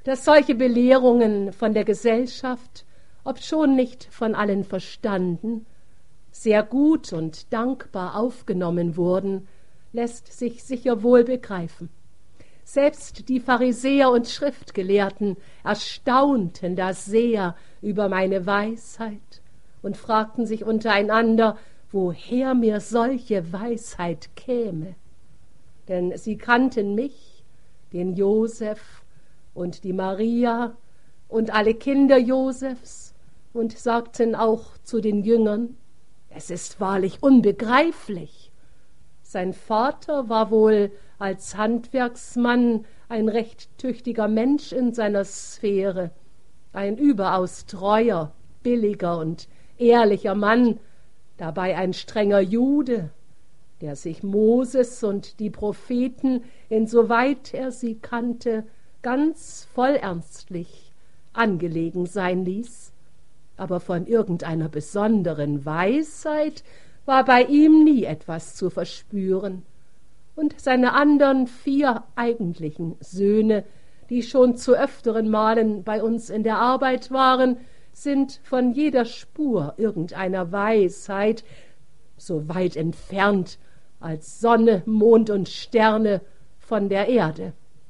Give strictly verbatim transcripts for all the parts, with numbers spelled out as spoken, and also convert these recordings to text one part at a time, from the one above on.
dass solche Belehrungen von der Gesellschaft, obschon nicht von allen verstanden, sehr gut und dankbar aufgenommen wurden, lässt sich sicher wohl begreifen. Selbst die Pharisäer und Schriftgelehrten erstaunten da sehr über meine Weisheit und fragten sich untereinander, woher mir solche Weisheit käme. Denn sie kannten mich, den Josef und die Maria und alle Kinder Josefs und sagten auch zu den Jüngern, es ist wahrlich unbegreiflich. Sein Vater war wohl als Handwerksmann ein recht tüchtiger Mensch in seiner Sphäre, ein überaus treuer, billiger und ehrlicher Mann, dabei ein strenger Jude, der sich Moses und die Propheten, insoweit er sie kannte, ganz vollernstlich angelegen sein ließ. Aber von irgendeiner besonderen Weisheit war bei ihm nie etwas zu verspüren. Und seine andern vier eigentlichen Söhne, die schon zu öfteren Malen bei uns in der Arbeit waren, sind von jeder Spur irgendeiner Weisheit so weit entfernt als Sonne, Mond und Sterne von der Erde.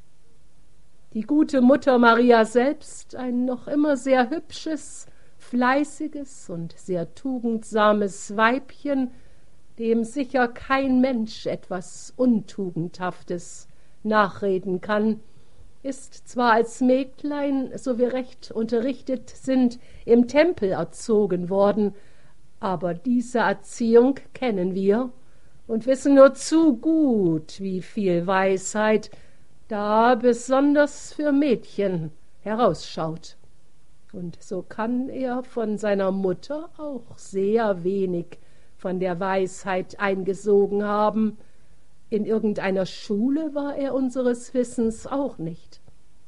Die gute Mutter Maria selbst, ein noch immer sehr hübsches, fleißiges und sehr tugendsames Weibchen, dem sicher kein Mensch etwas Untugendhaftes nachreden kann, ist zwar als Mägdlein, so wir recht unterrichtet sind, im Tempel erzogen worden, aber diese Erziehung kennen wir und wissen nur zu gut, wie viel Weisheit da besonders für Mädchen herausschaut. Und so kann er von seiner Mutter auch sehr wenig von der Weisheit eingesogen haben. In irgendeiner Schule war er unseres Wissens auch nicht.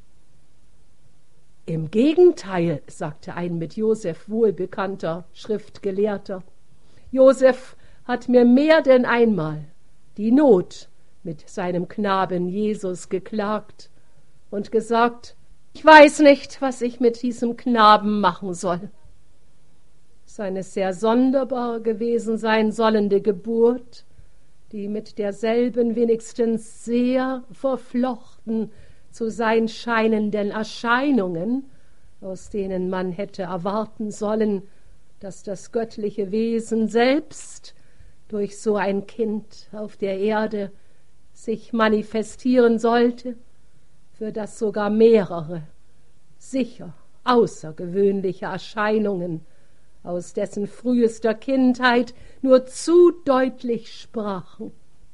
Im Gegenteil, sagte ein mit Josef wohlbekannter Schriftgelehrter, Josef hat mir mehr denn einmal die Not mit seinem Knaben Jesus geklagt und gesagt, ich weiß nicht, was ich mit diesem Knaben machen soll. Seine sehr sonderbar gewesen sein sollende Geburt, die mit derselben wenigstens sehr verflochten zu sein scheinenden Erscheinungen, aus denen man hätte erwarten sollen, dass das göttliche Wesen selbst durch so ein Kind auf der Erde sich manifestieren sollte, für das sogar mehrere, sicher außergewöhnliche Erscheinungen aus dessen frühester Kindheit nur zu deutlich sprachen,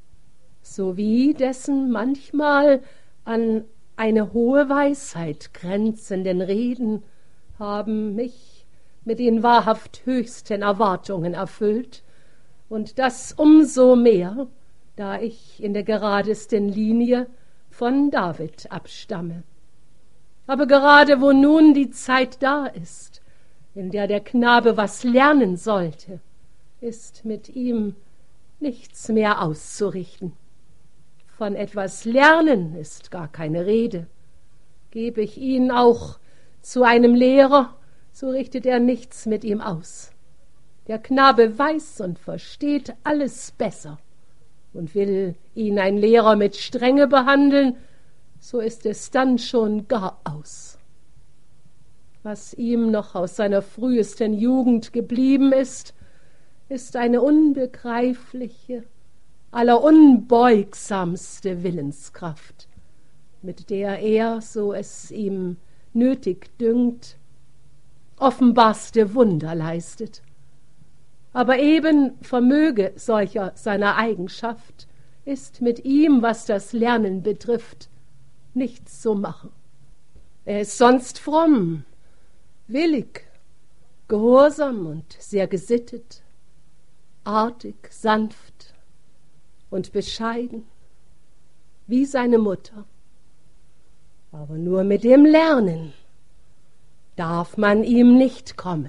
sowie dessen manchmal an eine hohe Weisheit grenzenden Reden haben mich mit den wahrhaft höchsten Erwartungen erfüllt, und das umso mehr, da ich in der geradesten Linie von David abstamme. Aber gerade wo nun die Zeit da ist, in der der Knabe was lernen sollte, ist mit ihm nichts mehr auszurichten. Von etwas lernen ist gar keine Rede. Gebe ich ihn auch zu einem Lehrer, so richtet er nichts mit ihm aus. Der Knabe weiß und versteht alles besser, und will ihn ein Lehrer mit Strenge behandeln, so ist es dann schon gar aus. Was ihm noch aus seiner frühesten Jugend geblieben ist, ist eine unbegreifliche, allerunbeugsamste Willenskraft, mit der er, so es ihm nötig dünkt, offenbarste Wunder leistet. Aber eben vermöge solcher seiner Eigenschaft ist mit ihm, was das Lernen betrifft, nichts zu machen. Er ist sonst fromm, willig, gehorsam und sehr gesittet, artig, sanft und bescheiden, wie seine Mutter. Aber nur mit dem Lernen darf man ihm nicht kommen.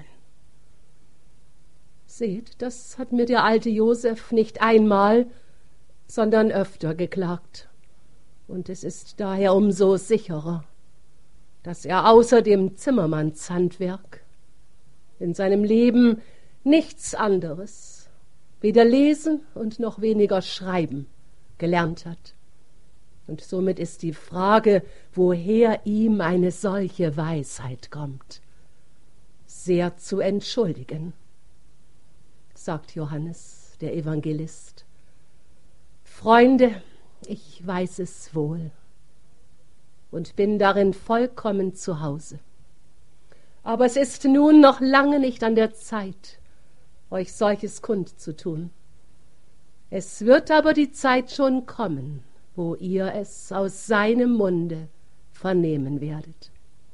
Seht, das hat mir der alte Josef nicht einmal, sondern öfter geklagt. Und es ist daher umso sicherer, dass er außer dem Zimmermannshandwerk in seinem Leben nichts anderes, weder lesen und noch weniger schreiben, gelernt hat. Und somit ist die Frage, woher ihm eine solche Weisheit kommt, sehr zu entschuldigen, sagt Johannes, der Evangelist. Freunde, ich weiß es wohl und bin darin vollkommen zu Hause. Aber es ist nun noch lange nicht an der Zeit, euch solches kundzutun. Es wird aber die Zeit schon kommen, wo ihr es aus seinem Munde vernehmen werdet.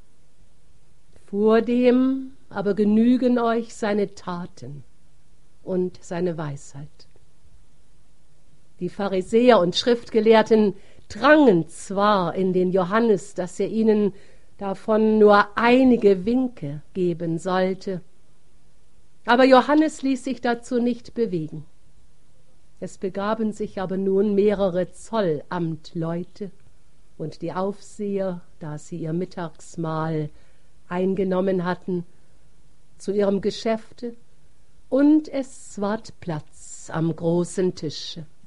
Vordem aber genügen euch seine Taten und seine Weisheit. Die Pharisäer und Schriftgelehrten drangen zwar in den Johannes, dass er ihnen davon nur einige Winke geben sollte, aber Johannes ließ sich dazu nicht bewegen. Es begaben sich aber nun mehrere Zollamtleute und die Aufseher, da sie ihr Mittagsmahl eingenommen hatten, zu ihrem Geschäfte, und es ward Platz am großen Tische.